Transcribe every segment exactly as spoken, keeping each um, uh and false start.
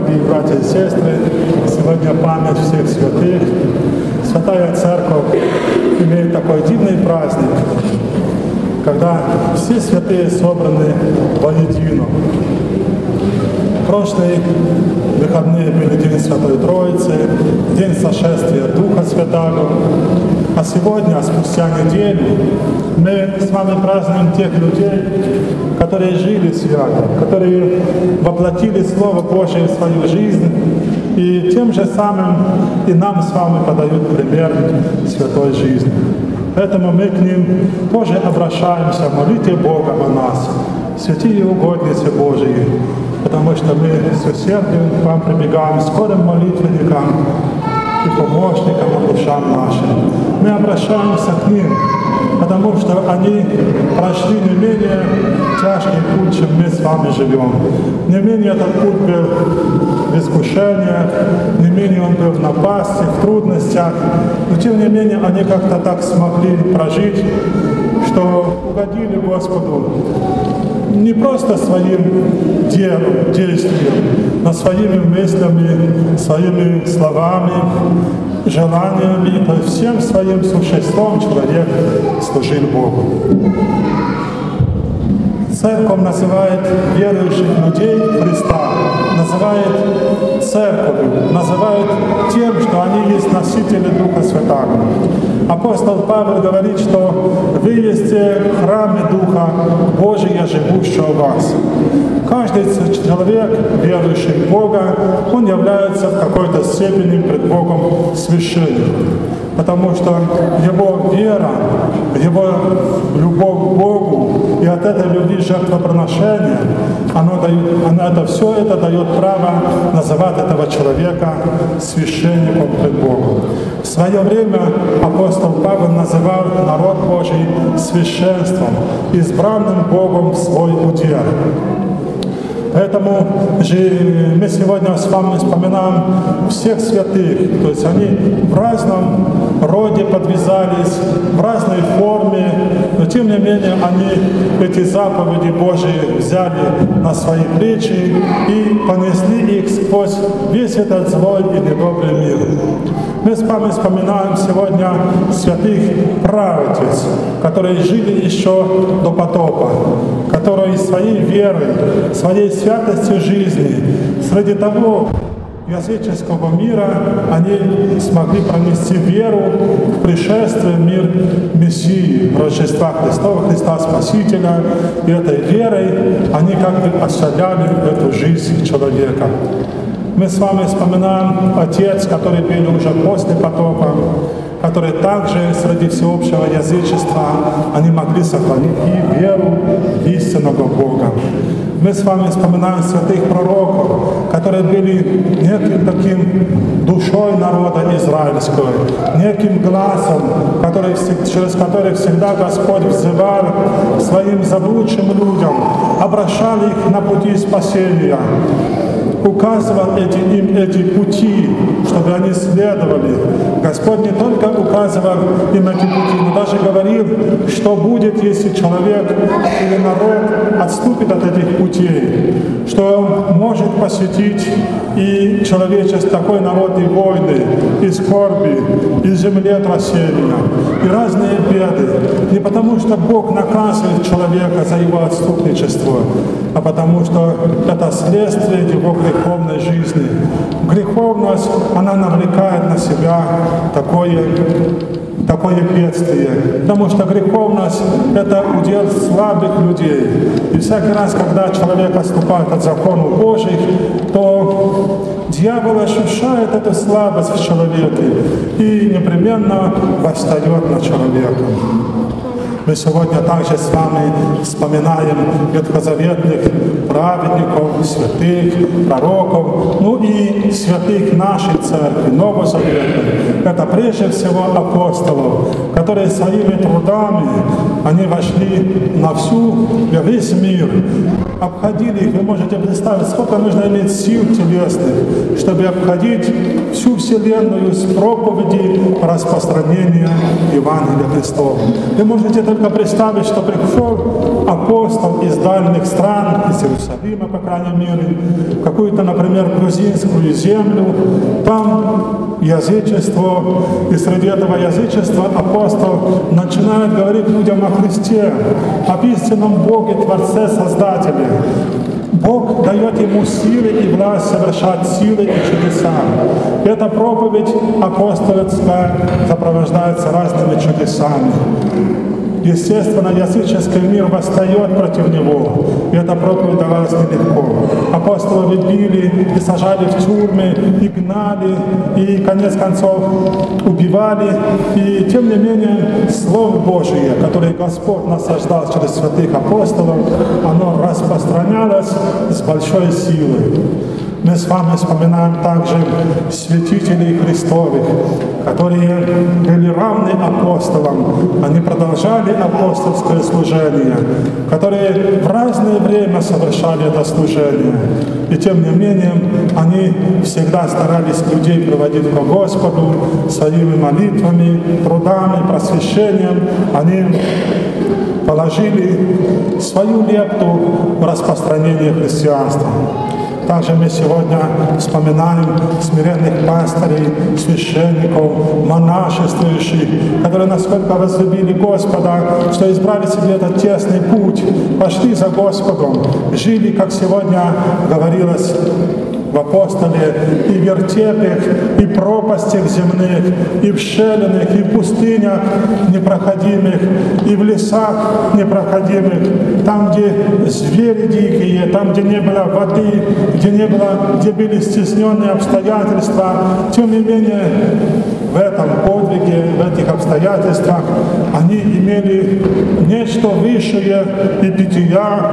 дорогие братья и сестры, сегодня память всех святых. Святая Церковь имеет такой дивный праздник, когда все святые собраны воедино. Прошлые выходные были День Святой Троицы, День Сошествия Духа Святаго. А сегодня, спустя неделю, мы с вами празднуем тех людей, которые жили свято, которые воплотили Слово Божие в свою жизнь, и тем же самым и нам с вами подают пример святой жизни. Поэтому мы к ним тоже обращаемся, молите Бога о нас, святые угодницы Божии, потому что мы с усердием к вам прибегаем, скорым молитвенникам и помощникам и душам нашим. Мы обращаемся к ним, потому что они прошли не менее тяжкий путь, чем мы с вами живем. Не менее этот путь был в искушениях, не менее он был в напасти, в трудностях, но тем не менее они как-то так смогли прожить, что угодили Господу не просто своим делом, действием, но своими мыслями, своими словами, желаниями, то есть всем своим существом человек служил Богу. Церковь называет верующих людей Христа, называет церковью, называет тем, что они есть носители Духа Святаго. Апостол Павел говорит, что вы есть храмы Духа Божия, живущего в вас. Каждый человек, верующий в Бога, он является в какой-то степени пред Богом священником, потому что его вера, его любовь к Богу и от этой любви жертвоприношения, оно дает, оно, это, все это дает право называть этого человека священником пред Богом. В свое время апостол Павел называл народ Божий священством, избранным Богом в свой удел. Поэтому же мы сегодня с вами вспоминаем всех святых, то есть они в разном роде подвязались, в разной форме, но тем не менее они эти заповеди Божии взяли на свои плечи и понесли их сквозь весь этот злой и недобрый мир. Мы с вами вспоминаем сегодня святых праведниц, которые жили еще до потопа, которые своей верой, своей святостью жизни, среди того языческого мира, они смогли пронести веру в пришествие в мир Мессии, Рождества Христова, Христа Спасителя, и этой верой они как бы освящали эту жизнь человека. Мы с вами вспоминаем отец, который был уже после потопа, которые также среди всеобщего язычества они могли сохранить и веру в истинного Бога. Мы с вами вспоминаем святых пророков, которые были неким таким душой народа израильского, неким глазом, который, через который всегда Господь взывал своим заблудшим людям, обращал их на пути спасения, указывал эти, им эти пути, чтобы они следовали. Господь не только указывал им эти пути, но даже говорил, что будет, если человек или народ отступит от этих путей, что может посетить и человечество, такой народ, и войны, и скорби, и землетрясения, и разные беды. Не потому, что Бог наказывает человека за его отступничество, а потому что это следствие его греховной жизни. Греховность, она навлекает на себя такое, такое бедствие, потому что греховность — это удел слабых людей. И всякий раз, когда человек отступает от законов Божьих, то дьявол ощущает эту слабость в человеке и непременно восстает над человеком. Мы сегодня также с вами вспоминаем ветхозаветных праведников, святых, пророков, ну и святых нашей церкви, новозаветных. Это прежде всего апостолов, которые своими трудами, они вошли на всю, на весь мир, обходили их. Вы можете представить, сколько нужно иметь сил телесных, чтобы обходить всю вселенную с проповеди распространения Евангелия Христова. Вы можете это только представить, что пришел апостол из дальних стран, из Иерусалима, по крайней мере, в какую-то, например, грузинскую землю, там язычество, и среди этого язычества апостол начинает говорить людям о Христе, об истинном Боге, Творце, Создателе. Бог дает ему силы и власть совершать силы и чудеса. Эта проповедь апостольская сопровождается разными чудесами. Естественно, языческий мир восстает против него. И эта проповедь давалась нелегко. Апостолов били и сажали в тюрьмы, и гнали, и, конец концов, убивали. И, тем не менее, Слово Божие, которое Господь насаждал через святых апостолов, оно распространялось с большой силой. Мы с вами вспоминаем также святителей Христовых, которые были равны апостолам. Они продолжали апостольское служение, которые в разное время совершали это служение. И тем не менее, они всегда старались людей приводить к Господу своими молитвами, трудами, просвещением. Они положили свою лепту в распространение христианства. Также мы сегодня вспоминаем смиренных пастырей, священников, монашествующих, которые насколько возлюбили Господа, что избрали себе этот тесный путь, пошли за Господом, жили, как сегодня говорилось в апостоле, и в вертепах, и пропастях земных, и в шелленах, и в пустынях непроходимых, и в лесах непроходимых, там, где звери дикие, там, где не было воды, где не было, где были стесненные обстоятельства. Тем не менее, в этом подвиге, в этих обстоятельствах они имели нечто высшее и питья,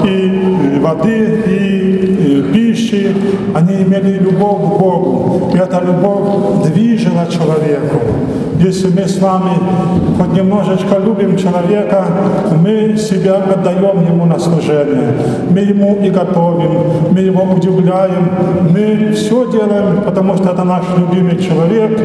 и воды, и пищи. Они имели любовь к Богу, и эта любовь движила человеку. Если мы с вами хоть немножечко любим человека, мы себя отдаем ему на служение. Мы ему и готовим, мы его удивляем, мы все делаем, потому что это наш любимый человек,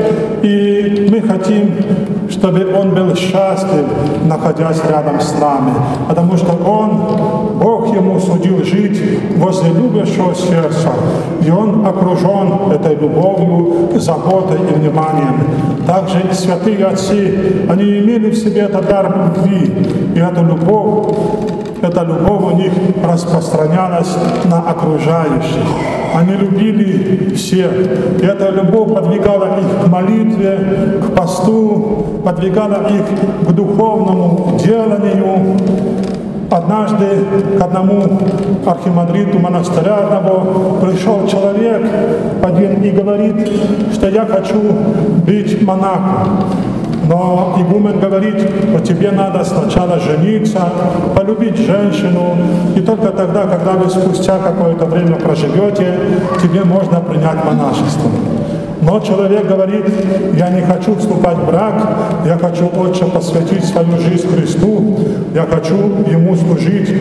и мы хотим, чтобы он был счастлив, находясь рядом с нами, потому что он, Бог ему судил жить возле любящего сердца, и он окружен этой любовью, заботой и вниманием. Также и святые отцы, они имели в себе этот дар любви, и эту любовь, эта любовь у них распространялась на окружающих. Они любили всех. И эта любовь подвигала их к молитве, к посту, подвигала их к духовному деланию. Однажды к одному архимандриту монастыря одного пришел человек один и говорит, что я хочу быть монахом. Но игумен говорит, что тебе надо сначала жениться, полюбить женщину, и только тогда, когда вы спустя какое-то время проживете, тебе можно принять монашество. Но человек говорит, я не хочу вступать в брак, я хочу отче посвятить свою жизнь Христу, я хочу Ему служить.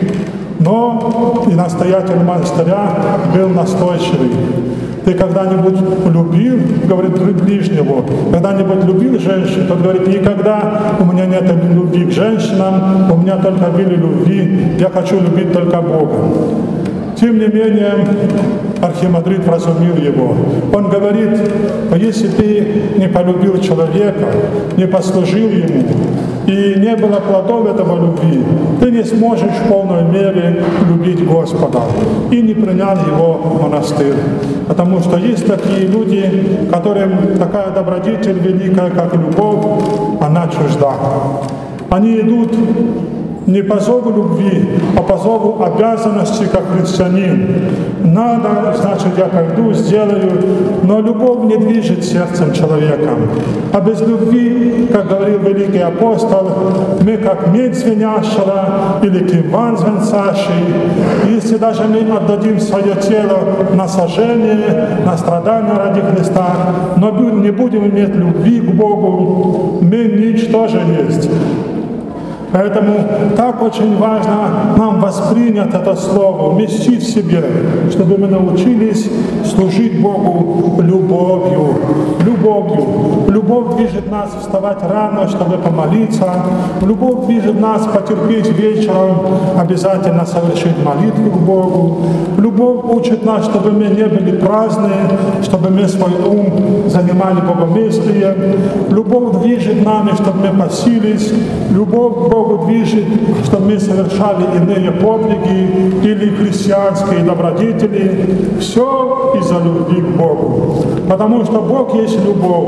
Но и настоятель монастыря был настойчивый. Ты когда-нибудь любил, говорит, ближнего, когда-нибудь любил женщин? Тот говорит, никогда у меня нет любви к женщинам, у меня только были любви, я хочу любить только Бога. Тем не менее, архимандрит вразумил его. Он говорит, если ты не полюбил человека, не послужил ему, и не было плодов этого любви, ты не сможешь в полной мере любить Господа. И не принял его в монастырь. Потому что есть такие люди, которым такая добродетель великая, как любовь, она чужда. Они идут не по зову любви, а по зову обязанности, как христианин. Надо, значит, я пойду, сделаю, но любовь не движет сердцем человека. А без любви, как говорил великий апостол, мы как медь звенящая или кимван звенцащий. Если даже мы отдадим свое тело на сожжение, на страдания ради Христа, но не будем иметь любви к Богу, мы ничто же есть. Поэтому так очень важно нам воспринять это слово, уместить в себе, чтобы мы научились служить Богу любовью. Любовью. Любовь движет нас вставать рано, чтобы помолиться. Любовь движет нас потерпеть вечером, обязательно совершить молитву к Богу. Любовь учит нас, чтобы мы не были праздные, чтобы мы свой ум занимали богомыслием. Любовь движет нами, чтобы мы посились. Любовь к Богу движет, чтобы мы совершали иные подвиги или христианские добродетели. Все из-за любви к Богу. Потому что Бог есть любовь.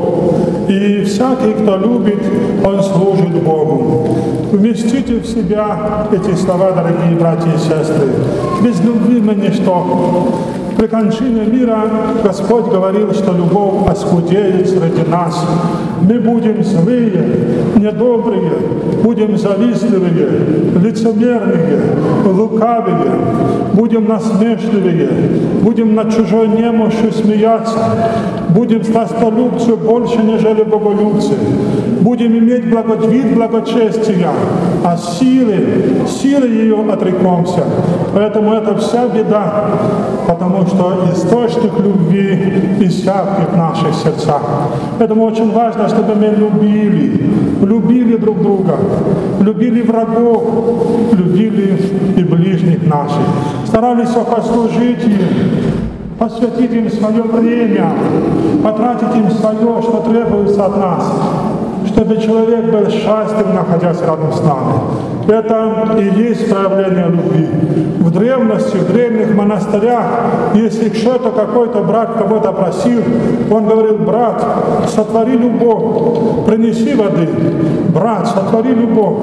И всякий, кто любит, он служит Богу. Вместите в себя эти слова, дорогие братья и сестры. Без любви мы ничто. При кончине мира Господь говорил, что любовь оскудеет среди нас. Мы будем злые, недобрые, будем завистливые, лицемерные, лукавые, будем насмешливые, будем над чужой немощью смеяться, будем сластолюбцы больше, нежели боголюбцы, будем иметь благодвиг благочестия, а силы, силы ее отрекомся. Поэтому это вся беда, потому что источник любви иссякнет в наших сердцах. Поэтому очень важно, чтобы мы любили, любили друг друга, любили врагов, любили и ближних наших, старались послужить им, посвятить им свое время, потратить им свое, что требуется от нас, чтобы человек был счастлив, находясь рядом с нами. Это и есть проявление любви. В древности, в древних монастырях, если кто-то, какой-то брат кого-то просил, он говорил: брат, сотвори любовь, принеси воды, брат, сотвори любовь,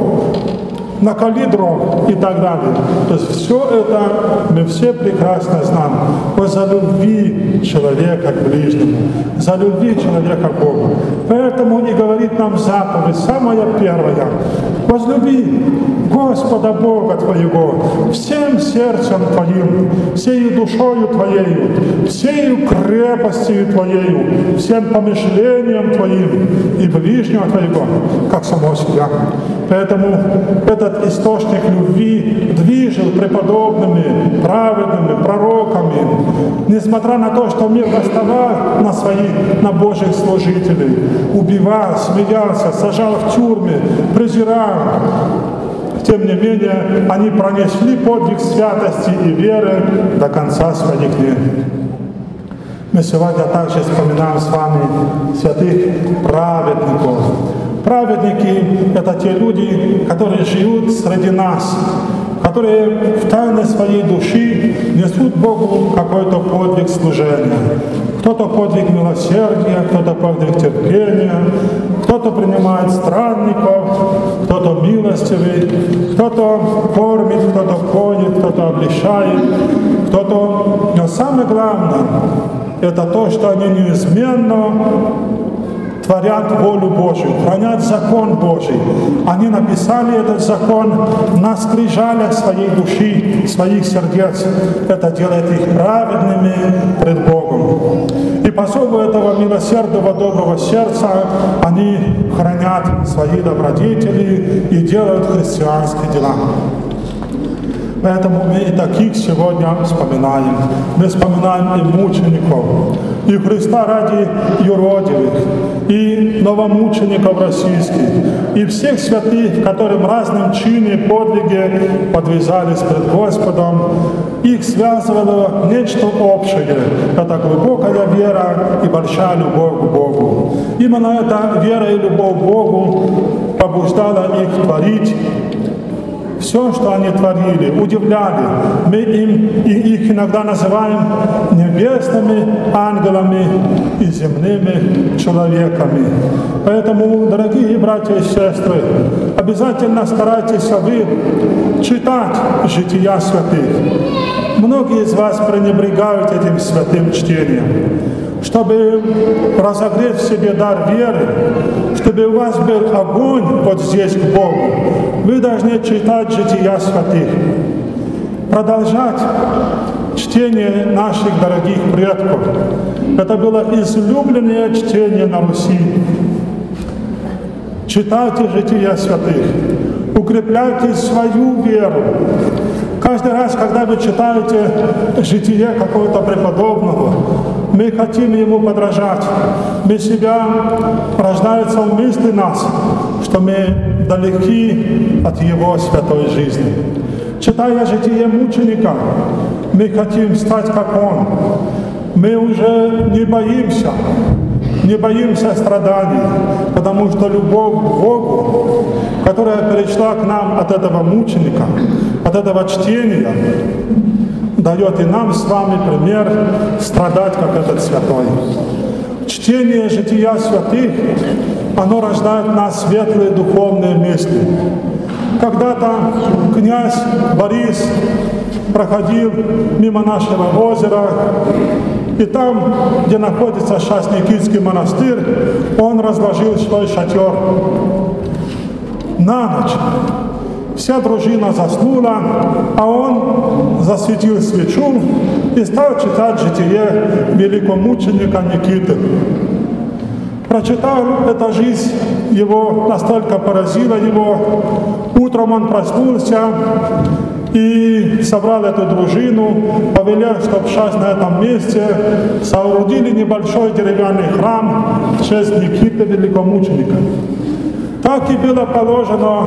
накали дров и так далее. То есть все это мы все прекрасно знаем. Вот за любви человека к ближнему, за любви человека к Богу. Поэтому и говорит нам заповедь, самая первая: возлюби Господа Бога твоего всем сердцем твоим, всею душою твоею, всею крепостью твоею, всем помышлением твоим и ближнего твоего, как самого себя. Поэтому этот источник любви движил преподобными, праведными, пророками, несмотря на то, что мир восставал на своих, на Божьих служителей, убивал, смеялся, сажал в тюрьмы, презирал. Тем не менее, они пронесли подвиг святости и веры до конца своих дней. Мы сегодня также вспоминаем с вами святых праведников. Праведники — это те люди, которые живут среди нас, которые в тайне своей души несут Богу какой-то подвиг служения. Кто-то подвиг милосердия, кто-то подвиг терпения, кто-то принимает странников, кто-то милостивый, кто-то кормит, кто-то поет, кто-то обличает, кто-то... Но самое главное — это то, что они неизменно творят волю Божию, хранят закон Божий. Они написали этот закон на скрижалях своей души, своих сердец. Это делает их праведными пред Богом. И по особо этого милосердного, доброго сердца они хранят свои добродетели и делают христианские дела. Поэтому мы и таких сегодня вспоминаем. Мы вспоминаем и мучеников, и Христа ради юродивых, и новомучеников российских, и всех святых, которым разным чине и подвиге подвязались пред Господом. Их связывало нечто общее. Это глубокая вера и большая любовь к Богу. Именно эта вера и любовь к Богу побуждала их творить все, что они творили, удивляли. Мы им, и их иногда называем небесными ангелами и земными человеками. Поэтому, дорогие братья и сестры, обязательно старайтесь вы читать жития святых. Многие из вас пренебрегают этим святым чтением. Чтобы разогреть в себе дар веры, чтобы у вас был огонь вот здесь к Богу, вы должны читать жития святых, продолжать чтение наших дорогих предков. Это было излюбленное чтение на Руси. Читайте жития святых, укрепляйте свою веру. Каждый раз, когда вы читаете житие какого-то преподобного, мы хотим ему подражать. Мы себя, рождается в мысли нас, что мы далеки от его святой жизни. Читая житие мученика, мы хотим стать как он. Мы уже не боимся, не боимся страданий, потому что любовь к Богу, которая пришла к нам от этого мученика, от этого чтения, дает и нам с вами пример страдать, как этот святой. Чтение жития святых, оно рождает в нас светлые духовные мысли. Когда-то князь Борис проходил мимо нашего озера, и там, где находится сейчас Никитский монастырь, он разложил свой шатер. На ночь вся дружина заснула, а он засветил свечу и стал читать житие великомученика Никиты. Прочитав эту жизнь, его настолько поразила его. Утром он проснулся и собрал эту дружину, повелел, чтобы сейчас на этом месте соорудили небольшой деревянный храм в честь Никиты Великомученика. Так и было положено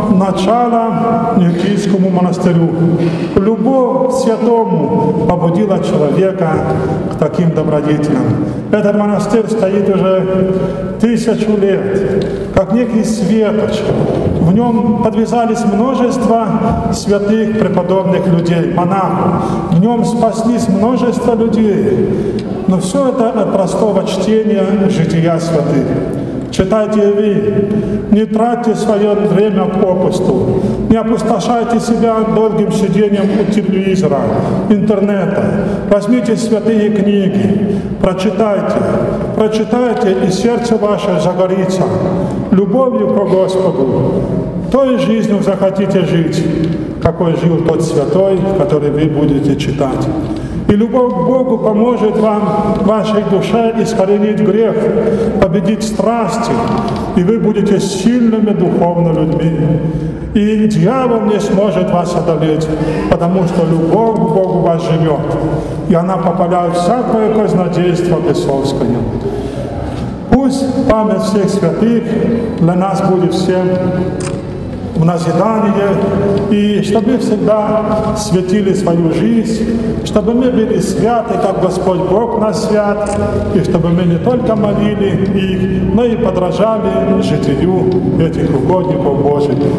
начало Никитскому монастырю. Любовь к святому побудила человека к таким добродетелям. Этот монастырь стоит уже тысячу лет, как некий светоч. В нем подвязались множество святых преподобных людей, монахов. В нем спаслись множество людей. Но все это от простого чтения жития святых. Читайте и вы, не тратьте свое время попусту, не опустошайте себя долгим сидением у телевизора, интернета. Возьмите святые книги, прочитайте, прочитайте, и сердце ваше загорится любовью к Господу. Той жизнью захотите жить, какой жил тот святой, который вы будете читать. И любовь к Богу поможет вам, вашей душе, искоренить грех, победить страсти, и вы будете сильными духовно людьми. И дьявол не сможет вас одолеть, потому что любовь к Богу в вас живет, и она попаляет всякое казнодейство бесовское. Пусть память всех святых для нас будет всем в назидание, и чтобы всегда светили свою жизнь, чтобы мы были святы, как Господь Бог нас свят, и чтобы мы не только молили их, но и подражали житию этих угодников Божьих.